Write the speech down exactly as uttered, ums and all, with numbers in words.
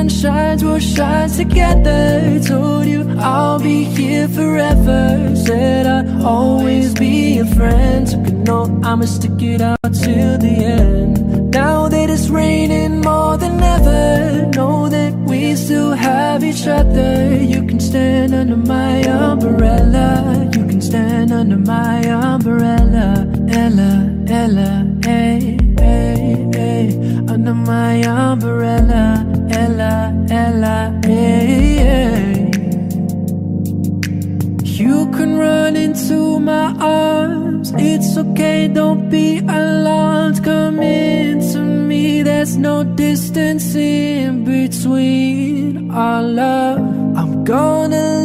sun shines, we'll shine together. Told you I'll be here forever. Said I'll always be a friend. So you know I'ma stick it out till the end. Now that it's raining more than ever, know that we still have each other. You can stand under my umbrella. You can stand under my umbrella. Ella, Ella, hey, hey, hey. Under my umbrella. Ella, Ella, hey, hey. You can run into my arms. It's okay, don't be alarmed. Come into me, there's no distance in between our love. I'm gonna